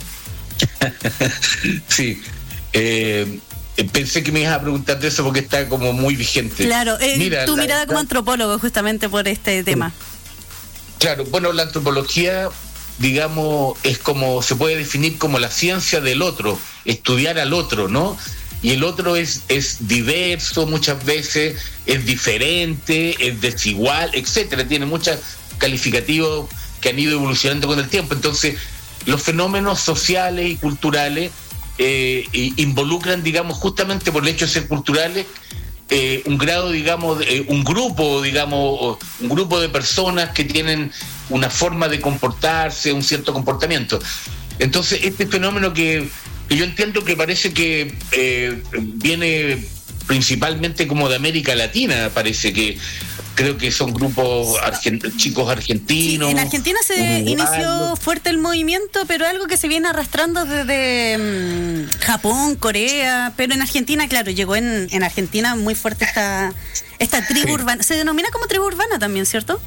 Sí, eh, pensé que me ibas a preguntar de eso porque está como muy vigente. Claro, eh, Mira, tu la, mirada la, como antropólogo justamente por este tema. Claro, bueno, la antropología, digamos, es como, se puede definir como la ciencia del otro, estudiar al otro, ¿no? Y el otro es, es diverso muchas veces, es diferente, es desigual, etcétera. Tiene muchos calificativos que han ido evolucionando con el tiempo. Entonces, los fenómenos sociales y culturales eh, involucran, digamos, justamente por el hecho de ser culturales, eh, un grado, digamos, eh, un grupo, digamos, un grupo de personas que tienen una forma de comportarse, un cierto comportamiento. Entonces, este fenómeno que, que yo entiendo que parece que eh, viene principalmente como de América Latina, parece que creo que son grupos argent- chicos argentinos. Sí, en Argentina se uruguayos. inició fuerte el movimiento, pero algo que se viene arrastrando desde mmm, Japón, Corea, pero en Argentina, claro, llegó en, en Argentina muy fuerte esta, esta tribu Sí. urbana. Se denomina como tribu urbana también, ¿cierto?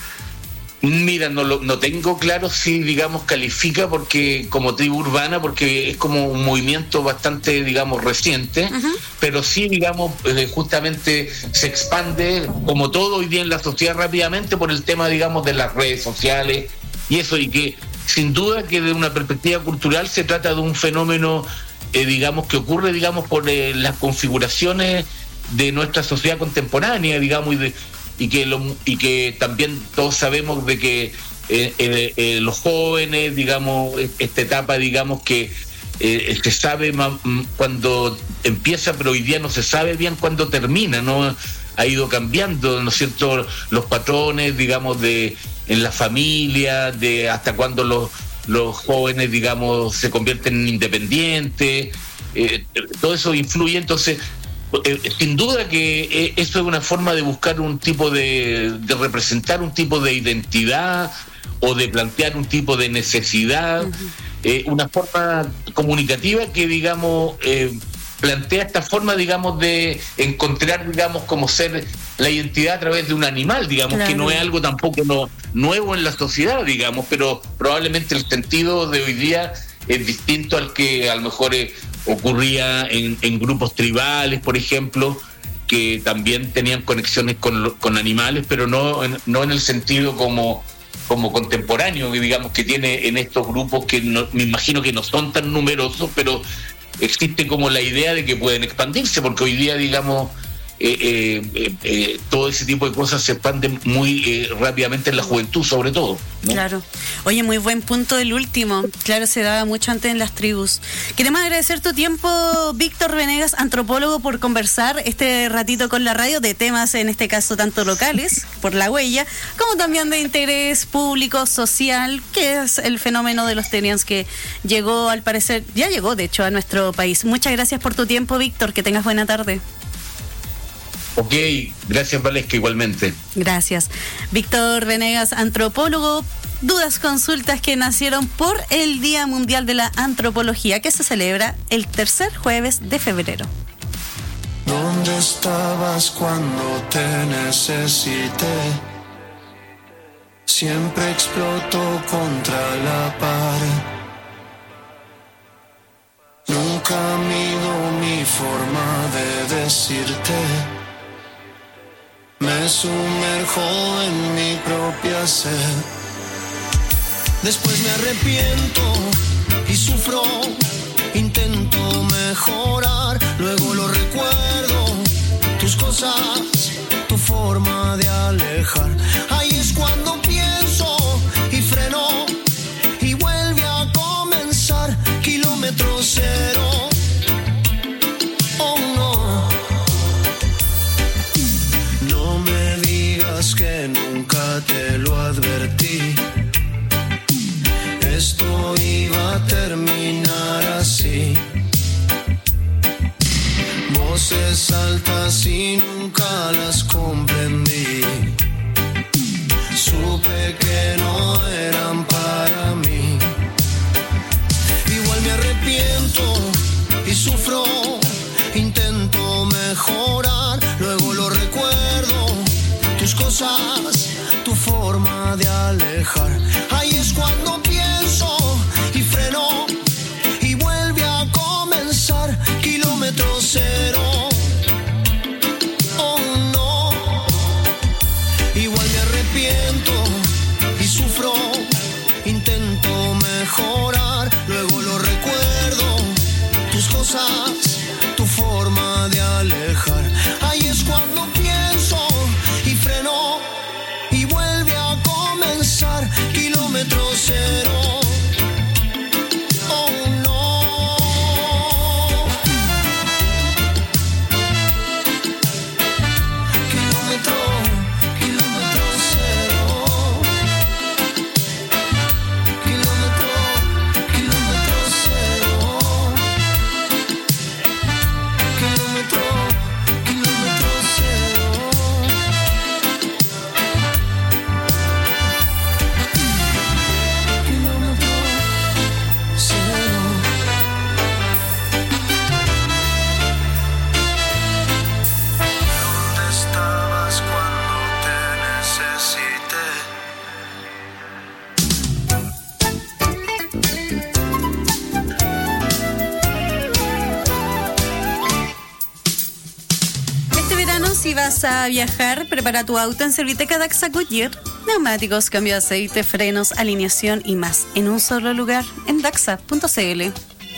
Mira, no lo, no tengo claro si, digamos, califica porque como tribu urbana, porque es como un movimiento bastante, digamos, reciente, uh-huh. pero sí, digamos, eh, justamente se expande, como todo hoy día en la sociedad, rápidamente por el tema, digamos, de las redes sociales y eso, y que sin duda que desde una perspectiva cultural se trata de un fenómeno, eh, digamos, que ocurre, digamos, por eh, las configuraciones de nuestra sociedad contemporánea, digamos, y de y que lo, y que también todos sabemos de que eh, eh, eh, los jóvenes, digamos, esta etapa, digamos, que eh, se sabe ma- cuando empieza, pero hoy día no se sabe bien cuándo termina, ¿no? Ha ido cambiando, ¿no es cierto?, los patrones, digamos, de en la familia, de hasta cuándo los, los jóvenes, digamos, se convierten en independientes, eh, todo eso influye, entonces... Eh, sin duda que eh, esto es una forma de buscar un tipo de, de representar un tipo de identidad o de plantear un tipo de necesidad, uh-huh. eh, una forma comunicativa que, digamos, eh, plantea esta forma, digamos, de encontrar, digamos, como ser la identidad a través de un animal, digamos, claro. que no es algo tampoco no, nuevo en la sociedad, digamos, pero probablemente el sentido de hoy día es distinto al que a lo mejor es ocurría en, en grupos tribales, por ejemplo, que también tenían conexiones con, con animales, pero no en, no en el sentido como, como contemporáneo, digamos, que tiene en estos grupos que no, me imagino que no son tan numerosos, pero existe como la idea de que pueden expandirse, porque hoy día, digamos, eh, eh, eh, todo ese tipo de cosas se expanden muy eh, rápidamente en la juventud, sobre todo, ¿no? Claro. Oye, muy buen punto el último. Claro, se daba mucho antes en las tribus. Queremos agradecer tu tiempo, Víctor Venegas, antropólogo, por conversar este ratito con la radio de temas, en este caso, tanto locales, por la huella, como también de interés público, social, que es el fenómeno de los Tenians que llegó, al parecer, ya llegó, de hecho, a nuestro país. Muchas gracias por tu tiempo, Víctor. Que tengas buena tarde. Ok, gracias, Valesca, igualmente. Gracias. Víctor Venegas, antropólogo. Dudas, consultas que nacieron por el Día Mundial de la Antropología, que se celebra el tercer jueves de febrero. ¿Dónde estabas cuando te necesité? Siempre explotó contra la pared. Nunca mido mi forma de decirte. Me sumerjo en mi propia sed. Después me arrepiento y sufro. Intento mejorar, luego lo recuerdo. Tus cosas, tu forma de alejar. Ahí es cuando pienso y freno. Y vuelve a comenzar kilómetro cero. Oh no. No me digas que nunca te lo advertí. Esto iba a terminar así. Voces altas y nunca las comprendí. Supe que no eran para mí. Igual me arrepiento y sufro. Intento mejorar, luego lo recuerdo. Tus cosas, tu forma de alejar. Ahí es cuando pienso y freno. Y vuelve a comenzar kilómetro cero. Oh no. Igual me arrepiento y sufro. Intento mejorar, luego lo recuerdo. Tus cosas, tu forma de alejar. si vas a viajar, prepara tu auto en Serviteca Daxa Goodyear. Neumáticos, cambio de aceite, frenos, alineación y más en un solo lugar en daxa punto c l.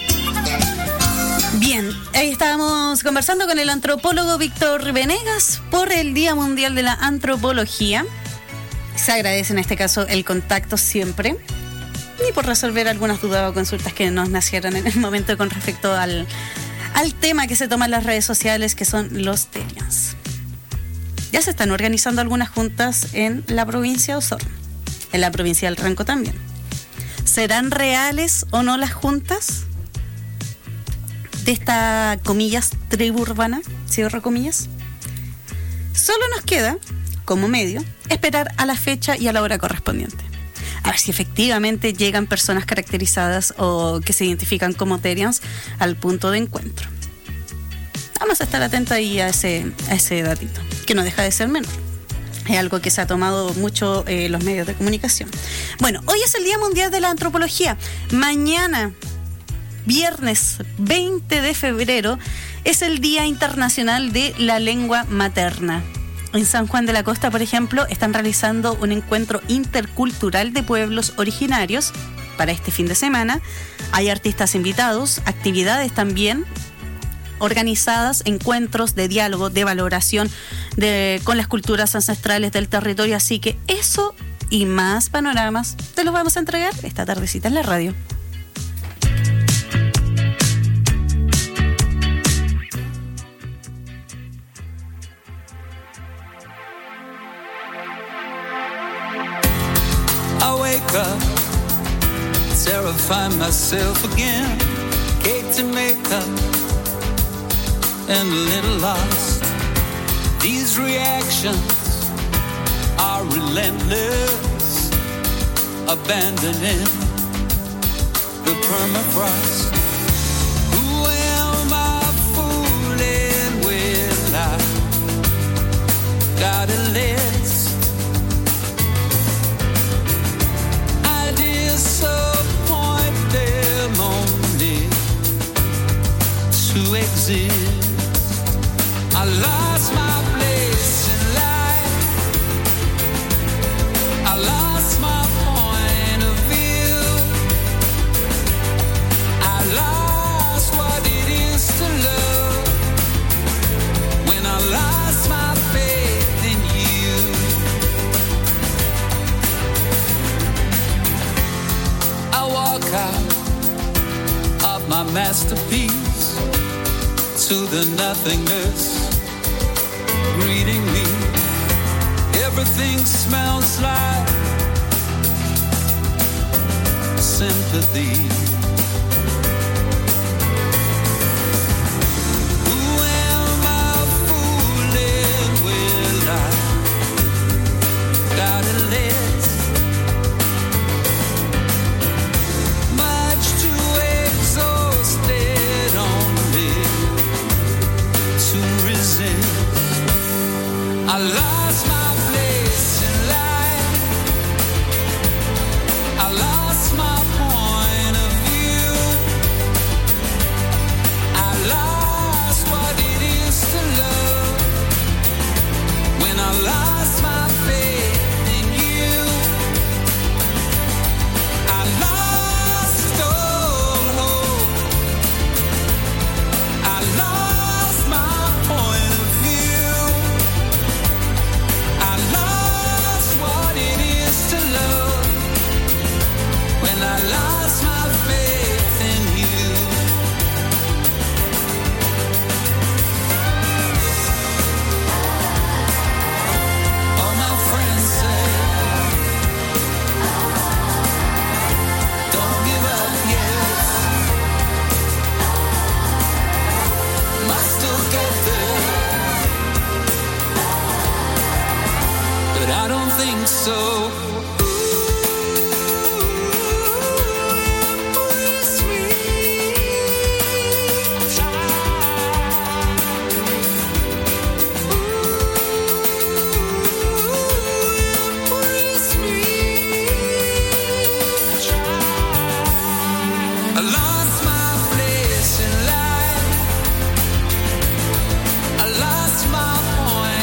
Bien, ahí estábamos conversando con el antropólogo Víctor Venegas por el Día Mundial de la Antropología. Se agradece en este caso el contacto siempre y por resolver algunas dudas o consultas que nos nacieron en el momento con respecto al, al tema que se toma en las redes sociales, que son los Terians. Ya se están organizando algunas juntas en la provincia de Osorno, en la provincia del Ranco también. ¿Serán reales o no las juntas de esta, comillas, tribu urbana? Cierro comillas. Solo nos queda, como medio, esperar a la fecha y a la hora correspondiente. A ver si efectivamente llegan personas caracterizadas o que se identifican como Terians al punto de encuentro. Vamos a estar atentos ahí a ese, a ese datito, que no deja de ser menor. Es algo que se ha tomado mucho eh, los medios de comunicación. Bueno, hoy es el Día Mundial de la Antropología. Mañana, viernes veinte de febrero, es el Día Internacional de la Lengua Materna. En San Juan de la Costa, por ejemplo, están realizando un encuentro intercultural de pueblos originarios para este fin de semana. Hay artistas invitados, actividades también organizadas, encuentros de diálogo, de valoración de, con las culturas ancestrales del territorio. Así que eso y más panoramas te los vamos a entregar esta tardecita en la radio. I wake up, terrify myself again, cake to make up, and a little lost. These reactions are relentless, abandoning the permafrost. Who am I fooling with? I got a list. I disappoint them only to exist. I lost my place in life. I lost my point of view. I lost what it is to love when I lost my faith in you. I walk out of my masterpiece to the nothingness greeting me. Everything smells like sympathy. Who am I fooling? Will I got a list? Much too exhausted only to resist. I lost my place in life. I lost my point of view. I lost what it is to love when I lost my faith in you. I lost all hope. I lost my point of view. I lost what it is to love when I lost my faith in you. All my friends say, don't give up yet. Might still get there, but I don't think so. I lost my place in life. I lost my point.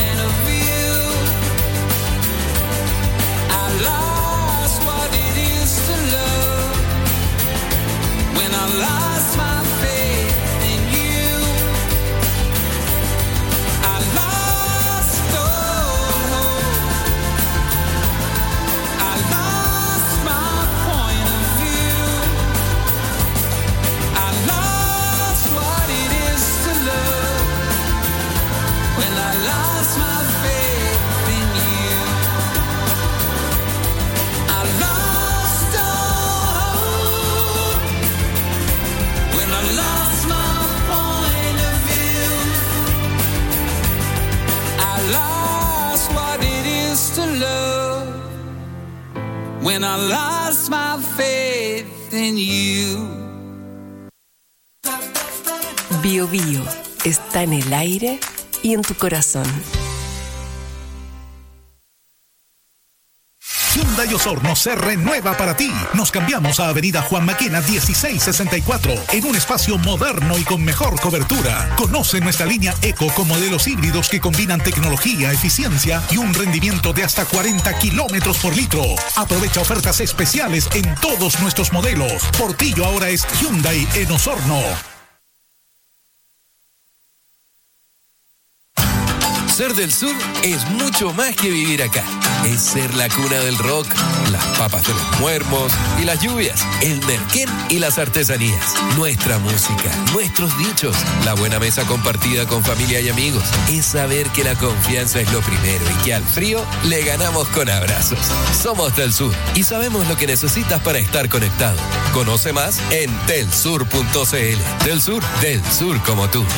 when I lost my faith in you. Bio Bio está en el aire y en tu corazón. Hyundai Osorno se renueva para ti. Nos cambiamos a Avenida Juan Maquena dieciséis sesenta y cuatro en un espacio moderno y con mejor cobertura. Conoce nuestra línea Eco con modelos híbridos que combinan tecnología, eficiencia y un rendimiento de hasta cuarenta kilómetros por litro. Aprovecha ofertas especiales en todos nuestros modelos. Portillo ahora es Hyundai en Osorno. Ser del sur es mucho más que vivir acá. Es ser la cuna del rock, las papas de los muermos y las lluvias, el merquén y las artesanías. Nuestra música, nuestros dichos, la buena mesa compartida con familia y amigos. Es saber que la confianza es lo primero y que al frío le ganamos con abrazos. Somos del sur y sabemos lo que necesitas para estar conectado. Conoce más en telsur punto c l. Del sur, del sur como tú.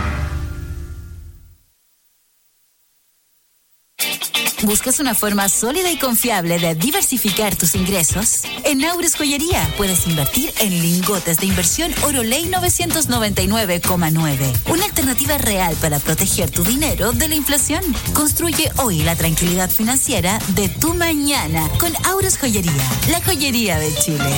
¿Buscas una forma sólida y confiable de diversificar tus ingresos? En Aures Joyería puedes invertir en lingotes de inversión Oro Ley novecientos noventa y nueve coma nueve. Una alternativa real para proteger tu dinero de la inflación. Construye hoy la tranquilidad financiera de tu mañana con Aures Joyería, la joyería de Chile.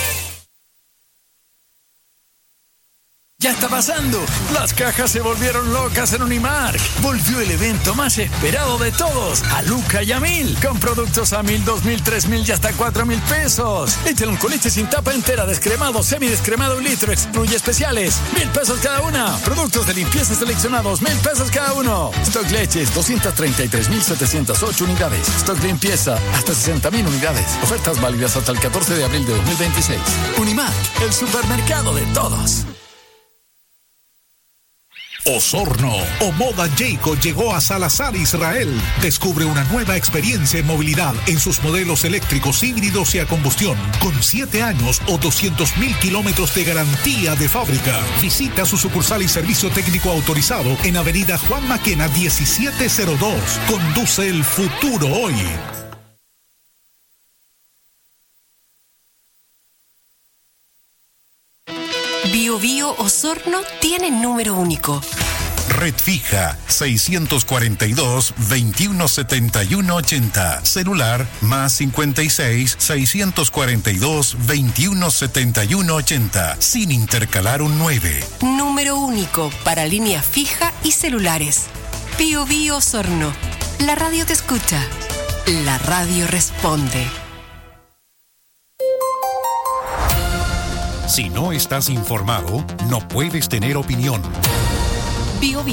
Ya está pasando. Las cajas se volvieron locas en Unimark. Volvió el evento más esperado de todos. A Luca y a Mil. Con productos a mil, dos mil, tres mil y hasta cuatro mil pesos. Échale con leche sin tapa entera, descremado, semidescremado un litro. Excluye especiales. Mil pesos cada una. Productos de limpieza seleccionados. Mil pesos cada uno. Stock leches, doscientas treinta y tres mil setecientas ocho unidades. Stock limpieza, hasta sesenta mil unidades. Ofertas válidas hasta el catorce de abril de dos mil veintiséis. Unimark, el supermercado de todos. Osorno o Moda Jayco llegó a Salazar, Israel. Descubre una nueva experiencia en movilidad en sus modelos eléctricos, híbridos y a combustión, con siete años o doscientos mil kilómetros de garantía de fábrica. Visita su sucursal y servicio técnico autorizado en Avenida Juan Maquena diecisiete cero dos. Conduce el futuro hoy. Bio Bio Osorno tiene número único. Red fija seiscientos cuarenta y dos, veintiuno setenta y uno ochenta. Celular más cincuenta y seis, seiscientos cuarenta y dos, veintiuno setenta y uno ochenta. Sin intercalar un nueve. Número único para línea fija y celulares. Bio Bio Osorno. La radio te escucha. La radio responde. Si no estás informado, no puedes tener opinión. Bio